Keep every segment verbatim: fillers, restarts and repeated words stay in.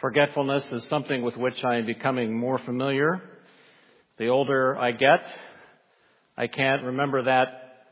Forgetfulness is something with which I am becoming more familiar. The older I get, I can't remember that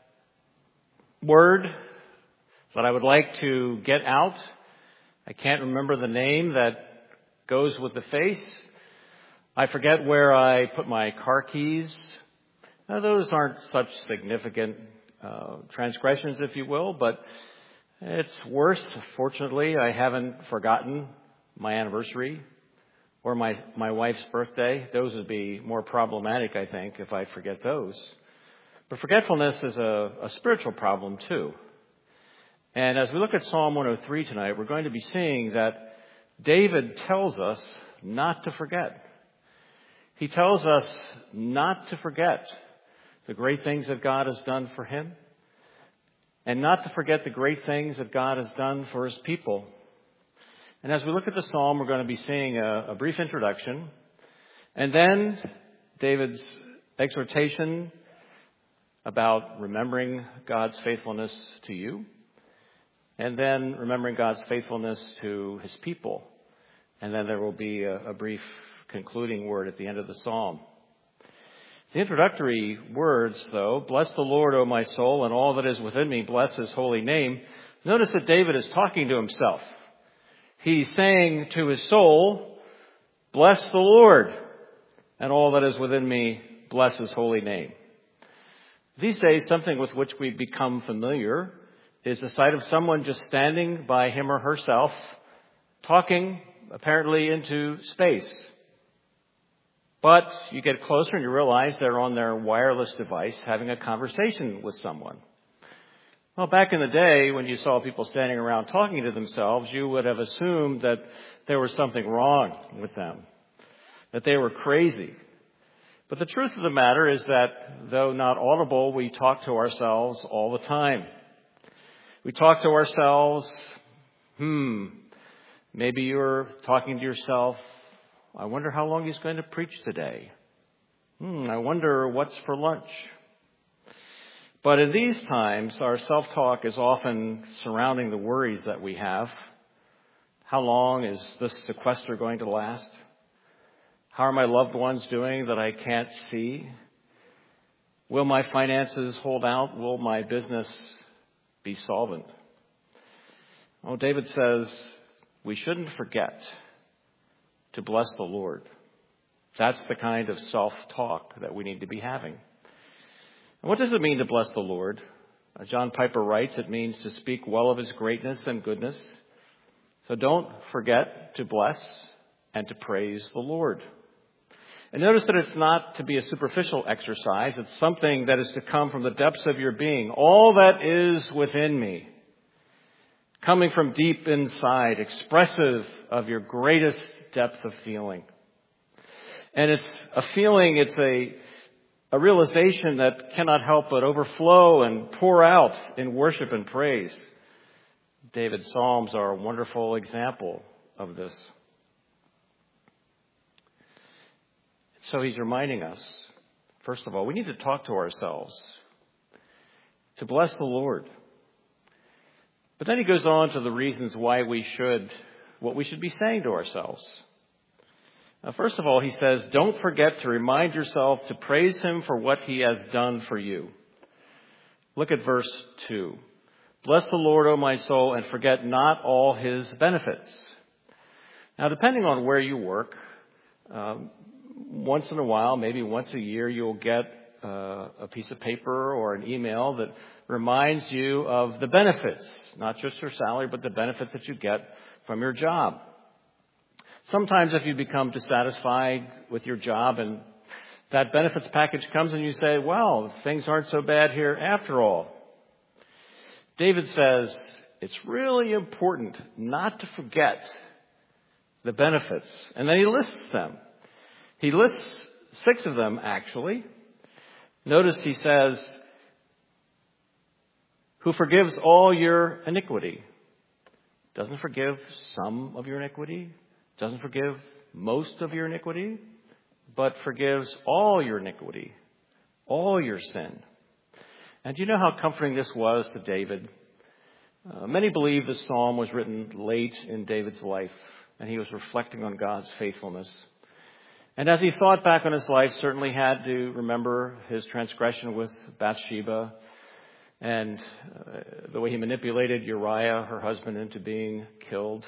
word that I would like to get out. I can't remember the name that goes with the face. I forget where I put my car keys. Now, those aren't such significant uh, transgressions, if you will, but it's worse. Fortunately, I haven't forgotten my anniversary or my, my wife's birthday. Those would be more problematic, I think, if I forget those. But forgetfulness is a, a spiritual problem, too. And as we look at Psalm one oh three tonight, we're going to be seeing that David tells us not to forget. He tells us not to forget the great things that God has done for him, and not to forget the great things that God has done for his people. And as we look at the psalm, we're going to be seeing a, a brief introduction, and then David's exhortation about remembering God's faithfulness to you, and then remembering God's faithfulness to his people. And then there will be a, a brief concluding word at the end of the psalm. The introductory words, though, bless the Lord, O my soul, and all that is within me, bless his holy name. Notice that David is talking to himself. He's saying to his soul, bless the Lord, and all that is within me, bless his holy name. These days, something with which we've become familiar is the sight of someone just standing by him or herself, talking apparently into space. But you get closer and you realize they're on their wireless device having a conversation with someone. Well, back in the day when you saw people standing around talking to themselves, you would have assumed that there was something wrong with them, that they were crazy. But the truth of the matter is that though not audible, we talk to ourselves all the time. We talk to ourselves, hmm, maybe you're talking to yourself, I wonder how long he's going to preach today. Hmm, I wonder what's for lunch. But in these times, our self-talk is often surrounding the worries that we have. How long is this sequester going to last? How are my loved ones doing that I can't see? Will my finances hold out? Will my business be solvent? Well, David says we shouldn't forget to bless the Lord. That's the kind of self-talk that we need to be having. And what does it mean to bless the Lord? Uh, John Piper writes, it means to speak well of his greatness and goodness. So don't forget to bless and to praise the Lord. And notice that it's not to be a superficial exercise. It's something that is to come from the depths of your being. All that is within me, coming from deep inside, expressive of your greatest depth of feeling. And it's a feeling, it's a, a realization that cannot help but overflow and pour out in worship and praise. David's Psalms are a wonderful example of this. So he's reminding us, first of all, we need to talk to ourselves, to bless the Lord. But then he goes on to the reasons why we should, what we should be saying to ourselves. Now, first of all, he says, don't forget to remind yourself to praise him for what he has done for you. Look at verse two. Bless the Lord, O my soul, and forget not all his benefits. Now, depending on where you work, um, once in a while, maybe once a year, you'll get uh, a piece of paper or an email that reminds you of the benefits, not just your salary, but the benefits that you get from your job. Sometimes if you become dissatisfied with your job and that benefits package comes and you say, well, things aren't so bad here after all. David says it's really important not to forget the benefits. And then he lists them. He lists six of them, actually. Notice he says, who forgives all your iniquity. Doesn't forgive some of your iniquity. Doesn't forgive most of your iniquity. But forgives all your iniquity. All your sin. And do you know how comforting this was to David? Uh, many believe this psalm was written late in David's life. and he was reflecting on God's faithfulness. And as he thought back on his life, certainly had to remember his transgression with Bathsheba and uh, the way he manipulated Uriah, her husband, into being killed.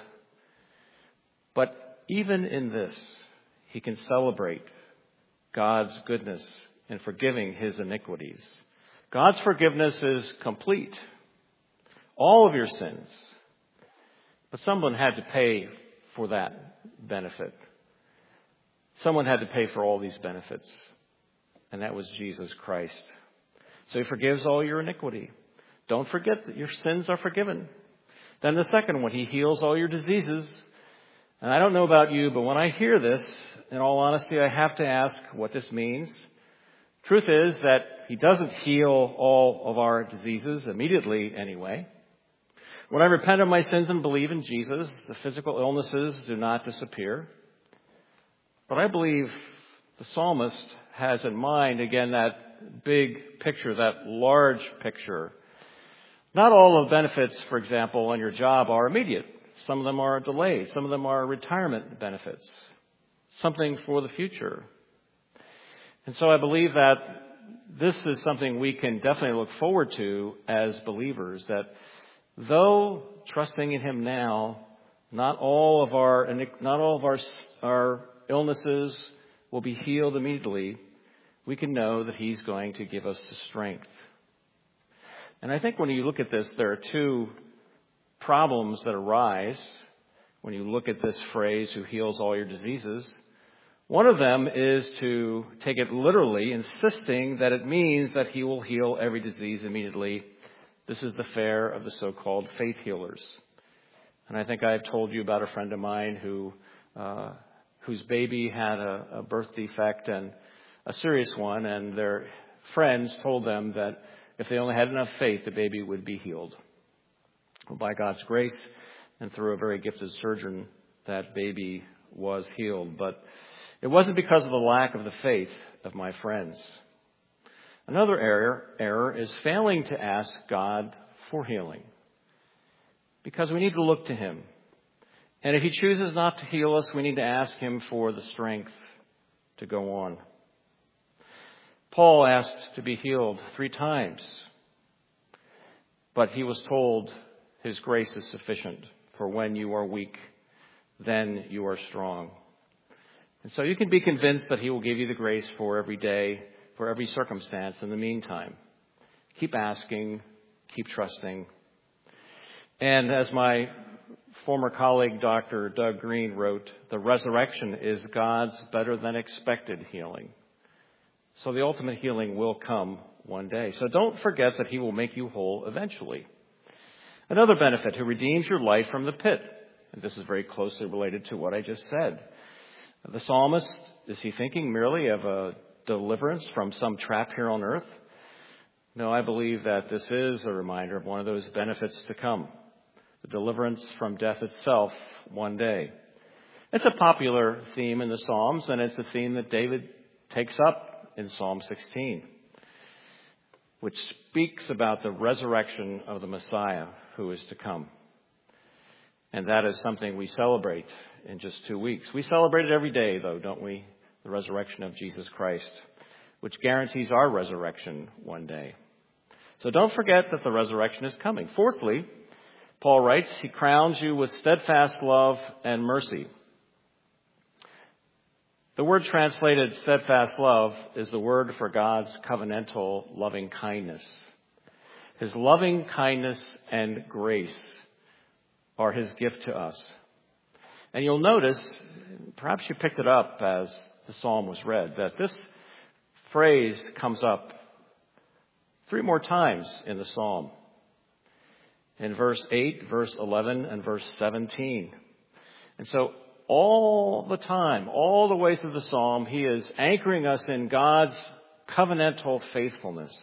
But even in this, he can celebrate God's goodness in forgiving his iniquities. God's forgiveness is complete. All of your sins. But someone had to pay for that benefit. Someone had to pay for all these benefits. And that was Jesus Christ. So he forgives all your iniquity. Don't forget that your sins are forgiven. Then the second one, he heals all your diseases. And I don't know about you, but when I hear this, in all honesty, I have to ask what this means. Truth is that he doesn't heal all of our diseases immediately anyway. When I repent of my sins and believe in Jesus, the physical illnesses do not disappear. But I believe the psalmist has in mind, again, that big picture, that large picture. Not all the benefits, for example, on your job are immediate. Some of them are delayed. Some of them are retirement benefits. Something for the future. And so I believe that this is something we can definitely look forward to as believers, that though trusting in him now, not all of our not all of our our illnesses will be healed immediately, we can know that he's going to give us the strength. And I think when you look at this, there are two problems that arise when you look at this phrase, who heals all your diseases. One of them is to take it literally, insisting that it means that he will heal every disease immediately. This is the fare of the so-called faith healers. And I think I've told you about a friend of mine who uh, whose baby had a, a birth defect, and a serious one, and their friends told them that if they only had enough faith, the baby would be healed. Well, by God's grace and through a very gifted surgeon, that baby was healed. But it wasn't because of the lack of the faith of my friends. Another error, error is failing to ask God for healing, because we need to look to him. And if he chooses not to heal us, we need to ask him for the strength to go on. Paul asked to be healed three times, but he was told his grace is sufficient, for when you are weak, then you are strong. And so you can be convinced that he will give you the grace for every day, for every circumstance in the meantime. Keep asking, keep trusting. And as my former colleague, Doctor Doug Green, wrote, the resurrection is God's better than expected healing. So the ultimate healing will come one day. So don't forget that he will make you whole eventually. Another benefit, who redeems your life from the pit. And this is very closely related to what I just said. The psalmist, is he thinking merely of a deliverance from some trap here on earth? No, I believe that this is a reminder of one of those benefits to come. The deliverance from death itself one day. It's a popular theme in the Psalms, and it's a theme that David takes up in Psalm sixteen, which speaks about the resurrection of the Messiah who is to come. And that is something we celebrate in just two weeks. We celebrate it every day, though, don't we? The resurrection of Jesus Christ, which guarantees our resurrection one day. So don't forget that the resurrection is coming. Fourthly, Paul writes, he crowns you with steadfast love and mercy. The word translated steadfast love is the word for God's covenantal loving kindness. His loving kindness and grace are his gift to us. And you'll notice, perhaps you picked it up as the psalm was read, that this phrase comes up three more times in the psalm. In verse eight, verse eleven, and verse seventeen. And so all the time, all the way through the psalm, he is anchoring us in God's covenantal faithfulness.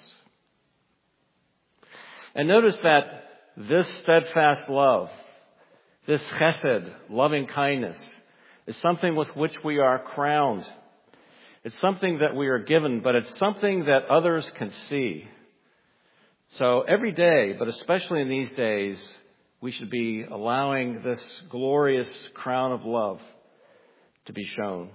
And notice that this steadfast love, this chesed, loving kindness, is something with which we are crowned. It's something that we are given, but it's something that others can see. So every day, but especially in these days, we should be allowing this glorious crown of love to be shown.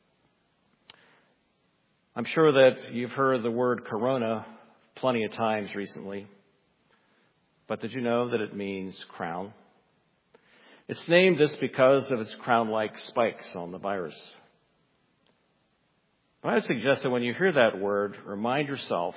I'm sure that you've heard the word corona plenty of times recently, but did you know that it means crown? It's named this because of its crown-like spikes on the virus. But I would suggest that when you hear that word, remind yourself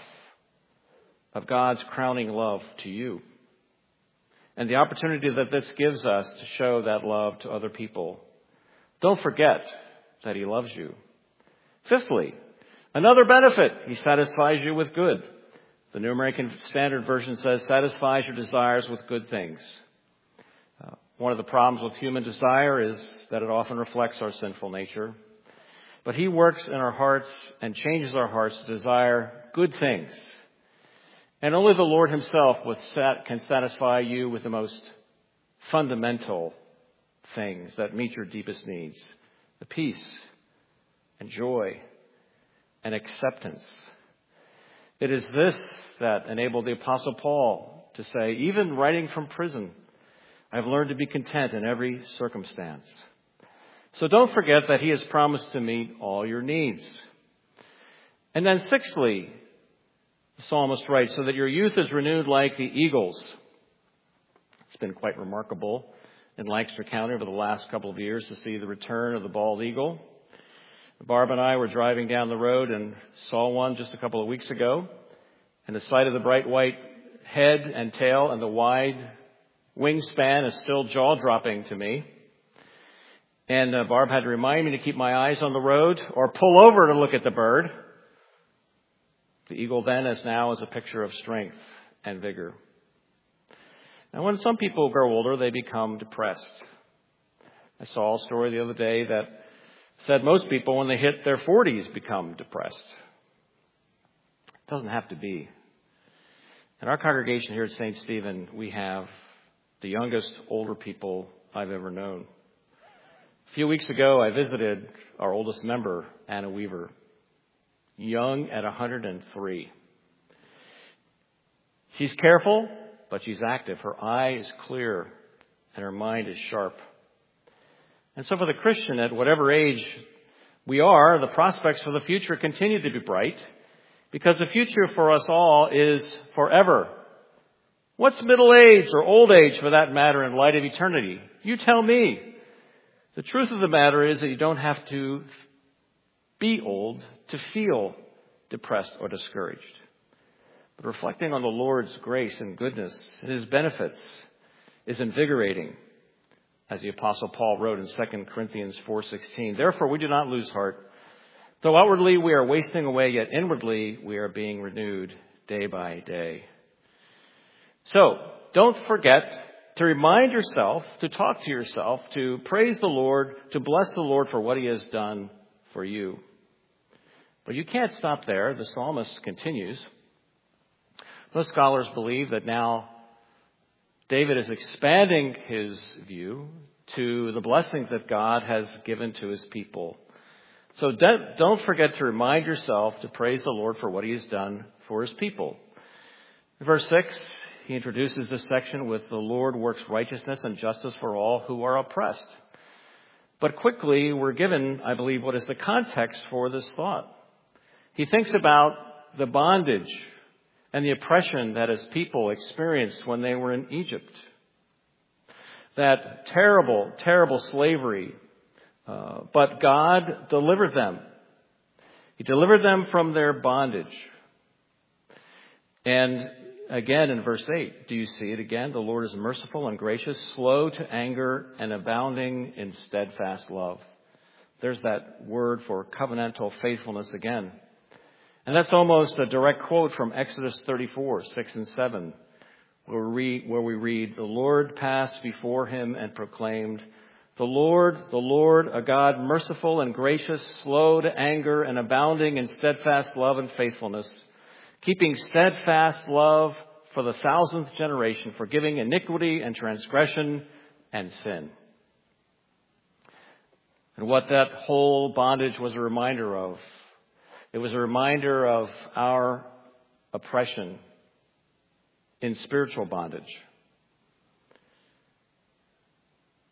of God's crowning love to you and the opportunity that this gives us to show that love to other people. Don't forget that He loves you. Fifthly, another benefit, He satisfies you with good. The New American Standard Version says, satisfies your desires with good things. Uh, one of the problems with human desire is that it often reflects our sinful nature. But He works in our hearts and changes our hearts to desire good things. And only the Lord Himself can satisfy you with the most fundamental things that meet your deepest needs. The peace and joy and acceptance. It is this that enabled the Apostle Paul to say, even writing from prison, I've learned to be content in every circumstance. So don't forget that He has promised to meet all your needs. And then sixthly, the psalmist writes, so that your youth is renewed like the eagles. It's been quite remarkable in Lancaster County over the last couple of years to see the return of the bald eagle. Barb and I were driving down the road and saw one just a couple of weeks ago. And the sight of the bright white head and tail and the wide wingspan is still jaw-dropping to me. And uh, Barb had to remind me to keep my eyes on the road or pull over to look at the bird. The eagle then is now is a picture of strength and vigor. Now, when some people grow older, they become depressed. I saw a story the other day that said most people, when they hit their forties, become depressed. It doesn't have to be. In our congregation here at Saint Stephen, we have the youngest older people I've ever known. A few weeks ago, I visited our oldest member, Anna Weaver, young at one hundred three. She's careful, but she's active. Her eye is clear, and her mind is sharp. And so for the Christian, at whatever age we are, the prospects for the future continue to be bright, because the future for us all is forever. What's middle age or old age, for that matter, in light of eternity? You tell me. The truth of the matter is that you don't have to be old to feel depressed or discouraged. But reflecting on the Lord's grace and goodness and His benefits is invigorating, as the Apostle Paul wrote in Second Corinthians four sixteen. Therefore, we do not lose heart. Though outwardly we are wasting away, yet inwardly we are being renewed day by day. So, don't forget to remind yourself, to talk to yourself, to praise the Lord, to bless the Lord for what He has done for you. But you can't stop there. The psalmist continues. Most scholars believe that now David is expanding his view to the blessings that God has given to His people. So don't forget to remind yourself to praise the Lord for what He has done for His people. In verse six, he introduces this section with the Lord works righteousness and justice for all who are oppressed. But quickly, we're given, I believe, what is the context for this thought. He thinks about the bondage and the oppression that His people experienced when they were in Egypt. That terrible, terrible slavery. Uh, but God delivered them. He delivered them from their bondage. And again, in verse eight, do you see it again? The Lord is merciful and gracious, slow to anger, and abounding in steadfast love. There's that word for covenantal faithfulness again. And that's almost a direct quote from Exodus thirty-four, six and seven, where we read, where we read, the Lord passed before him and proclaimed, the Lord, the Lord, a God merciful and gracious, slow to anger, and abounding in steadfast love and faithfulness, keeping steadfast love for the thousandth generation, forgiving iniquity and transgression and sin. And what that whole bondage was a reminder of, it was a reminder of our oppression in spiritual bondage.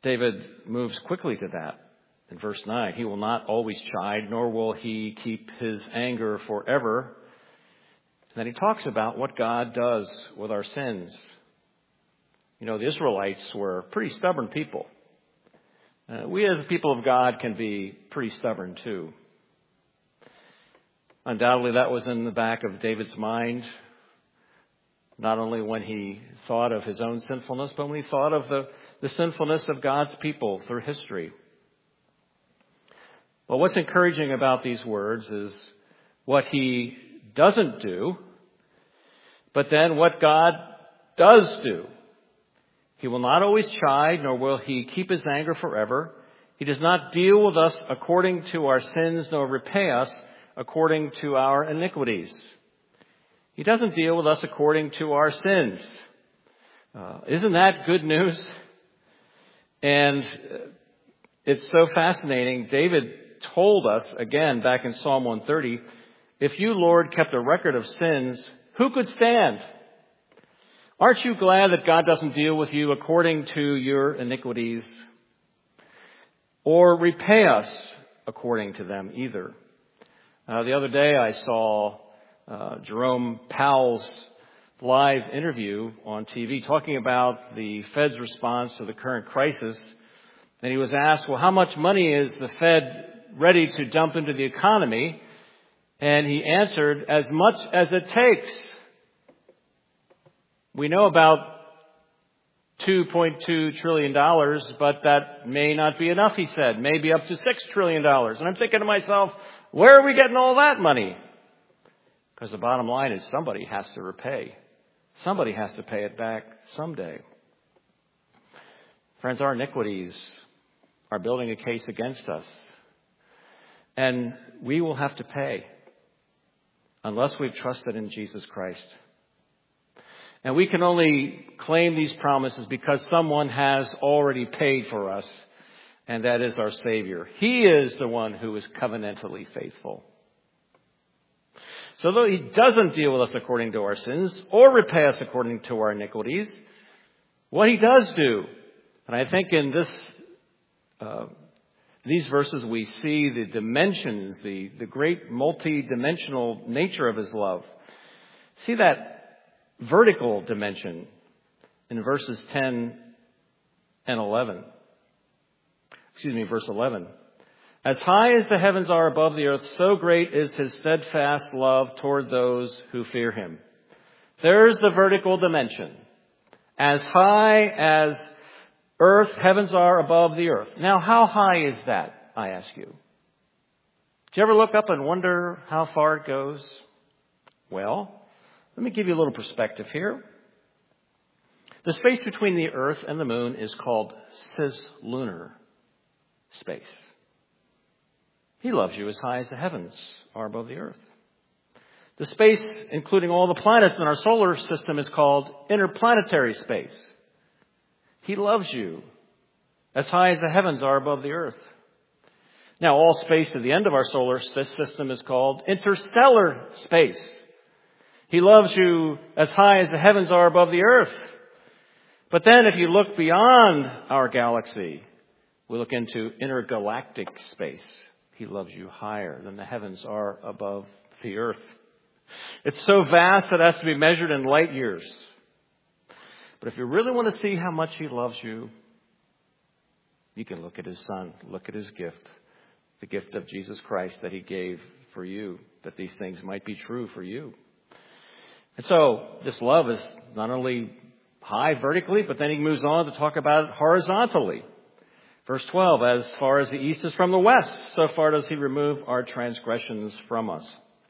David moves quickly to that. In verse nine, he will not always chide, nor will he keep his anger forever. And then he talks about what God does with our sins. You know, the Israelites were pretty stubborn people. Uh, we as people of God can be pretty stubborn too. Undoubtedly, that was in the back of David's mind, not only when he thought of his own sinfulness, but when he thought of the, the sinfulness of God's people through history. But what's encouraging about these words is what he doesn't do, but then what God does do. He will not always chide, nor will he keep his anger forever. He does not deal with us according to our sins, nor repay us according to our iniquities. He doesn't deal with us according to our sins. Uh, isn't that good news? And it's so fascinating. David told us, again, back in Psalm one thirty, if you, Lord, kept a record of sins, who could stand? Aren't you glad that God doesn't deal with you according to your iniquities or repay us according to them either? Uh, the other day I saw uh, Jerome Powell's live interview on T V talking about the Fed's response to the current crisis. And he was asked, well, how much money is the Fed ready to dump into the economy? And he answered, as much as it takes. We know about two point two trillion dollars, but that may not be enough, he said. Maybe up to six trillion dollars. And I'm thinking to myself, where are we getting all that money? Because the bottom line is somebody has to repay. Somebody has to pay it back someday. Friends, our iniquities are building a case against us. And we will have to pay unless we've trusted in Jesus Christ. And we can only claim these promises because someone has already paid for us, and that is our Savior. He is the one who is covenantally faithful. So though he doesn't deal with us according to our sins or repay us according to our iniquities, what he does do, and I think in this uh, these verses we see the dimensions, the, the great multi-dimensional nature of his love. See that vertical dimension in verses ten and eleven. Excuse me, verse eleven. As high as the heavens are above the earth, so great is his steadfast love toward those who fear him. There's the vertical dimension. As high as earth, heavens are above the earth. Now, how high is that, I ask you? Do you ever look up and wonder how far it goes? Well, let me give you a little perspective here. The space between the earth and the moon is called cislunar space. He loves you as high as the heavens are above the earth. The space, including all the planets in our solar system, is called interplanetary space. He loves you as high as the heavens are above the earth. Now, all space at the end of our solar system is called interstellar space. He loves you as high as the heavens are above the earth. But then if you look beyond our galaxy, we look into intergalactic space. He loves you higher than the heavens are above the earth. It's so vast that it has to be measured in light years. But if you really want to see how much he loves you, you can look at his son, look at his gift, the gift of Jesus Christ that he gave for you, that these things might be true for you. And so this love is not only high vertically, but then he moves on to talk about it horizontally. Verse twelve, as far as the east is from the west, so far does he remove our transgressions from us.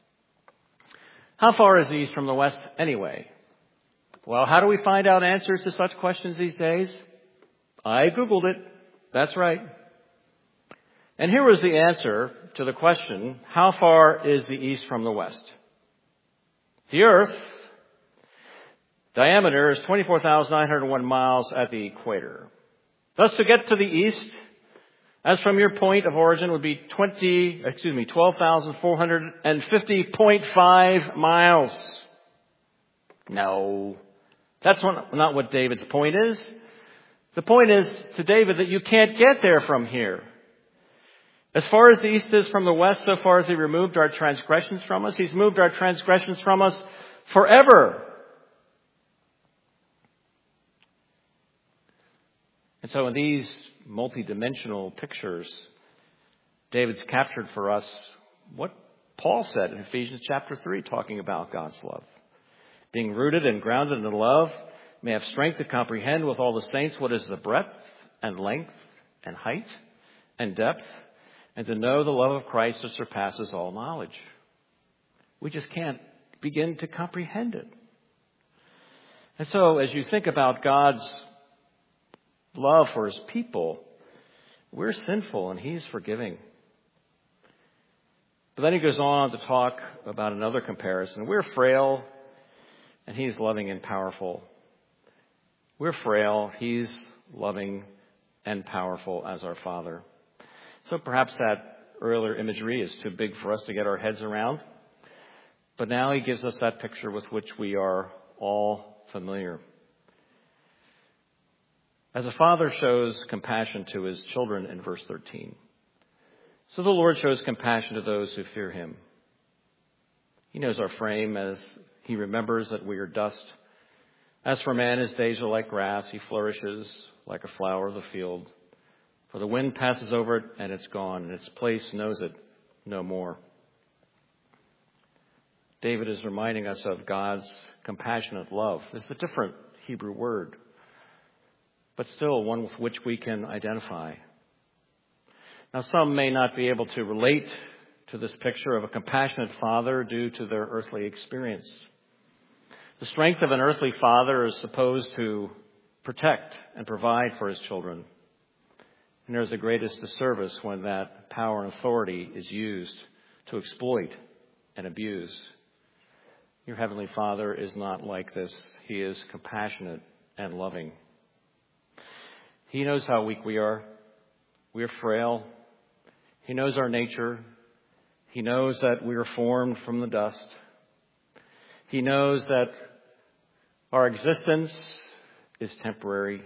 How far is the east from the west anyway? Well, how do we find out answers to such questions these days? I Googled it. That's right. And here was the answer to the question, how far is the east from the west? The earth diameter is twenty-four thousand nine hundred one miles at the equator. Thus, to get to the east, as from your point of origin, would be twenty, excuse me, twelve thousand four hundred fifty point five miles. No, that's not what David's point is. The point is to David that you can't get there from here. As far as the east is from the west, so far as he removed our transgressions from us, he's moved our transgressions from us forever. And so in these multidimensional pictures, David's captured for us what Paul said in Ephesians chapter three, talking about God's love. Being rooted and grounded in love, may have strength to comprehend with all the saints what is the breadth and length and height and depth, and to know the love of Christ that surpasses all knowledge. We just can't begin to comprehend it. And so as you think about God's love for his people, we're sinful and he's forgiving. But then he goes on to talk about another comparison. We're frail and he's loving and powerful. We're frail, he's loving and powerful as our Father. So perhaps that earlier imagery is too big for us to get our heads around. But now he gives us that picture with which we are all familiar. As a father shows compassion to his children in verse thirteen, so the Lord shows compassion to those who fear him. He knows our frame as he remembers that we are dust. As for man, his days are like grass. He flourishes like a flower of the field. For the wind passes over it and it's gone, and its place knows it no more. David is reminding us of God's compassionate love. It's a different Hebrew word, but still one with which we can identify. Now, some may not be able to relate to this picture of a compassionate father due to their earthly experience. The strength of an earthly father is supposed to protect and provide for his children. And there's the greatest disservice when that power and authority is used to exploit and abuse. Your Heavenly Father is not like this. He is compassionate and loving. He knows how weak we are. We are frail. He knows our nature. He knows that we are formed from the dust. He knows that our existence is temporary.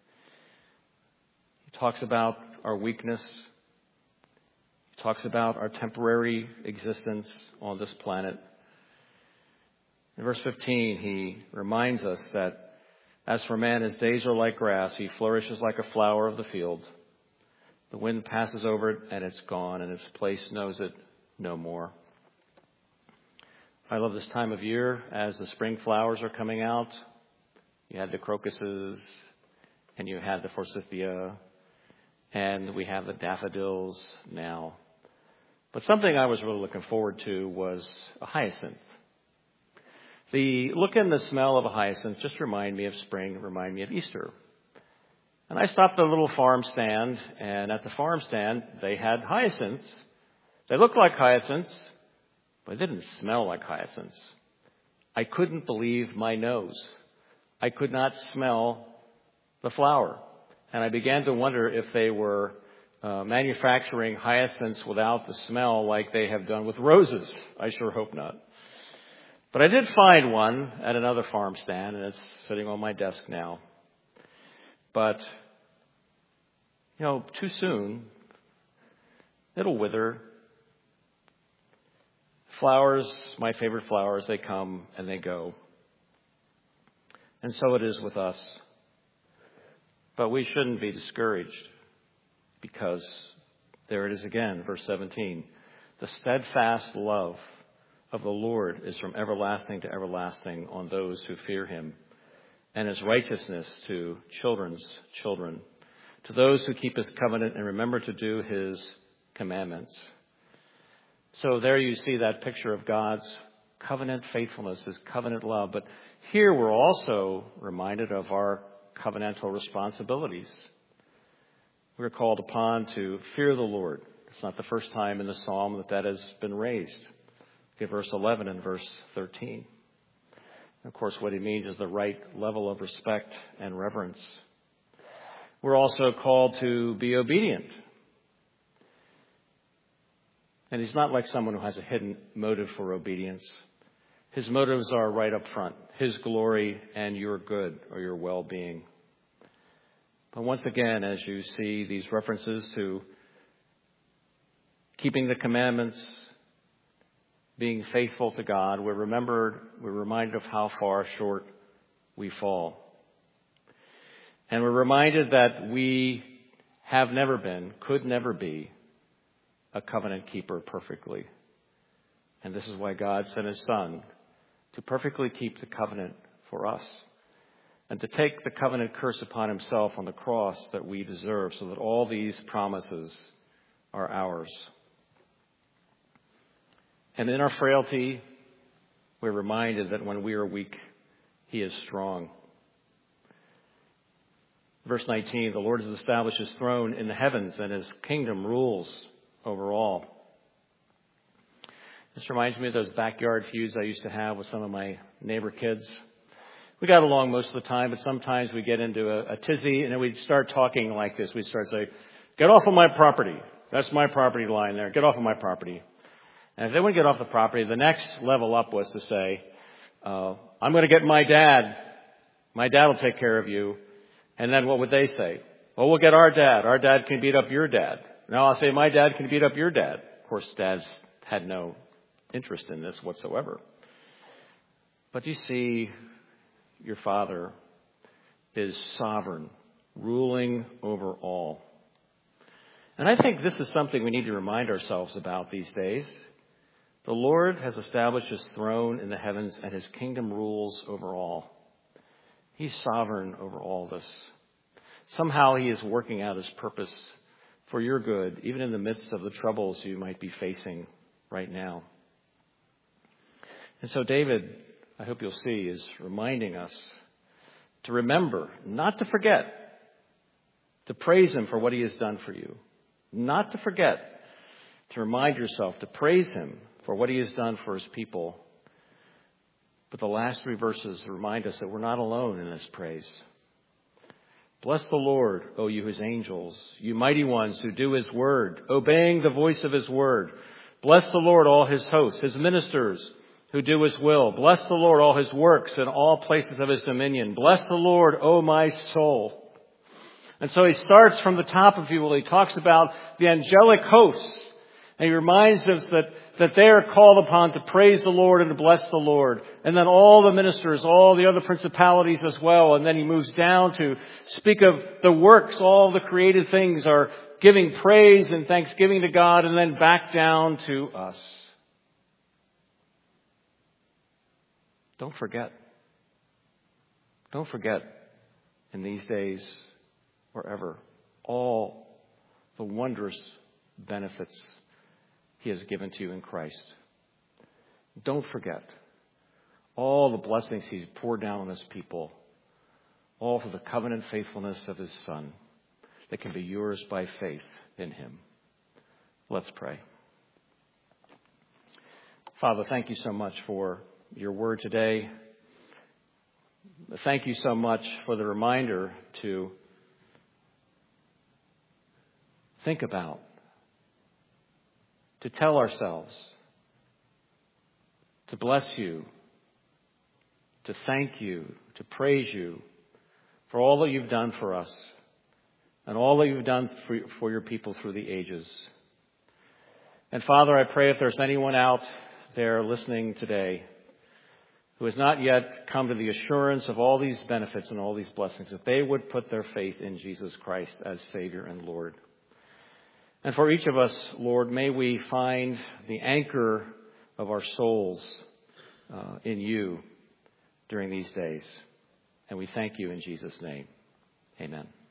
He talks about our weakness. He talks about our temporary existence on this planet. In verse fifteen, he reminds us that as for man, his days are like grass. He flourishes like a flower of the field. The wind passes over it and it's gone, and its place knows it no more. I love this time of year as the spring flowers are coming out. You had the crocuses and you had the forsythia, and we have the daffodils now. But something I was really looking forward to was a hyacinth. The look and the smell of a hyacinth just remind me of spring, remind me of Easter. And I stopped at a little farm stand, and at the farm stand, they had hyacinths. They looked like hyacinths, but they didn't smell like hyacinths. I couldn't believe my nose. I could not smell the flower. And I began to wonder if they were uh, manufacturing hyacinths without the smell like they have done with roses. I sure hope not. But I did find one at another farm stand, and it's sitting on my desk now. But, you know, too soon, it'll wither. Flowers, my favorite flowers, they come and they go. And so it is with us. But we shouldn't be discouraged, because there it is again, verse seventeen. The steadfast love of the Lord is from everlasting to everlasting on those who fear him, and his righteousness to children's children, to those who keep his covenant and remember to do his commandments. So there you see that picture of God's covenant faithfulness, his covenant love. But here we're also reminded of our covenantal responsibilities. We're called upon to fear the Lord. It's not the first time in the psalm that that has been raised. Look at verse eleven and verse thirteen. Of course, what he means is the right level of respect and reverence. We're also called to be obedient. And he's not like someone who has a hidden motive for obedience. His motives are right up front. His glory and your good or your well-being. But once again, as you see these references to keeping the commandments, being faithful to God, we're remembered, we're reminded of how far short we fall. And we're reminded that we have never been, could never be, a covenant keeper perfectly. And this is why God sent His Son to perfectly keep the covenant for us and to take the covenant curse upon Himself on the cross that we deserve so that all these promises are ours. And in our frailty, we're reminded that when we are weak, He is strong. Verse nineteen, the Lord has established His throne in the heavens and His kingdom rules over all. This reminds me of those backyard feuds I used to have with some of my neighbor kids. We got along most of the time, but sometimes we get into a, a tizzy and then we'd start talking like this. We'd start saying, get off of my property. That's my property line there. Get off of my property. And if they wouldn't get off the property, the next level up was to say, uh, I'm going to get my dad. My dad will take care of you. And then what would they say? Well, we'll get our dad. Our dad can beat up your dad. Now I'll say my dad can beat up your dad. Of course, dads had no interest in this whatsoever. But you see, your Father is sovereign, ruling over all. And I think this is something we need to remind ourselves about these days. The Lord has established His throne in the heavens and His kingdom rules over all. He's sovereign over all this. Somehow He is working out His purpose for your good, even in the midst of the troubles you might be facing right now. And so David, I hope you'll see, is reminding us to remember, not to forget, to praise Him for what He has done for you. Not to forget, to remind yourself, to praise Him for what He has done for His people. But the last three verses remind us that we're not alone in this praise. Bless the Lord, O you His angels, you mighty ones who do His word, obeying the voice of His word. Bless the Lord, all His hosts, His ministers who do His will. Bless the Lord, all His works in all places of His dominion. Bless the Lord, O my soul. And so he starts from the top of people. He talks about the angelic hosts. And he reminds us that, that they are called upon to praise the Lord and to bless the Lord. And then all the ministers, all the other principalities as well. And then he moves down to speak of the works. All the created things are giving praise and thanksgiving to God. And then back down to us. Don't forget. Don't forget in these days or ever all the wondrous benefits He has given to you in Christ. Don't forget all the blessings He's poured down on His people, all for the covenant faithfulness of His Son that can be yours by faith in Him. Let's pray. Father, thank you so much for your word today. Thank you so much for the reminder to think about, to tell ourselves, to bless you, to thank you, to praise you for all that you've done for us and all that you've done for, for your people through the ages. And Father, I pray if there's anyone out there listening today who has not yet come to the assurance of all these benefits and all these blessings, that they would put their faith in Jesus Christ as Savior and Lord. And for each of us, Lord, may we find the anchor of our souls uh, in you during these days. And we thank you in Jesus' name. Amen.